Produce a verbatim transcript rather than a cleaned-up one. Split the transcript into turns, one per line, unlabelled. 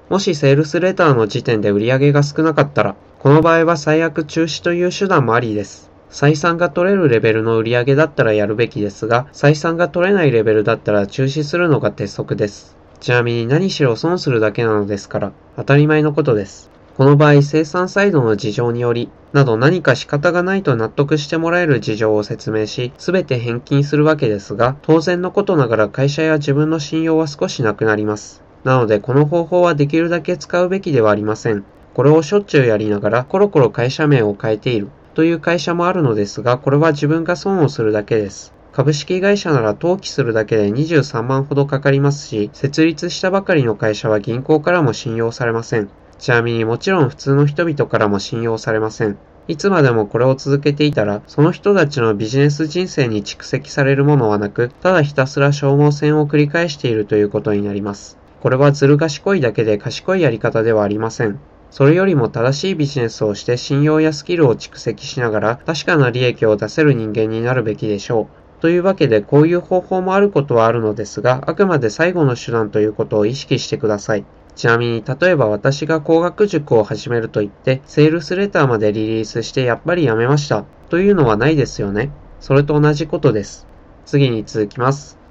もしセールスレターの時点で売り上げが少なかったら、この場合は最悪中止という手段もありです。採算が取れるレベルの売り上げだったらやるべきですが、採算が取れないレベルだったら中止するのが鉄則です。ちなみに何しろ損するだけなのですから、当たり前のことです。この場合、生産サイドの事情により、など何か仕方がないと納得してもらえる事情を説明し、すべて返金するわけですが、当然のことながら会社や自分の信用は少しなくなります。なので、この方法はできるだけ使うべきではありません。これをしょっちゅうやりながら、コロコロ会社名を変えているという会社もあるのですが、これは自分が損をするだけです。株式会社なら登記するだけでにじゅうさんまんほどかかりますし、設立したばかりの会社は銀行からも信用されません。ちなみにもちろん普通の人々からも信用されません。いつまでもこれを続けていたら、その人たちのビジネス人生に蓄積されるものはなく、ただひたすら消耗戦を繰り返しているということになります。これはずる賢いだけで賢いやり方ではありません。それよりも正しいビジネスをして信用やスキルを蓄積しながら確かな利益を出せる人間になるべきでしょう。というわけでこういう方法もあることはあるのですが、あくまで最後の手段ということを意識してください。ちなみに例えば私が工学塾を始めると言ってセールスレターまでリリースしてやっぱりやめましたというのはないですよね。それと同じことです。次に続きます。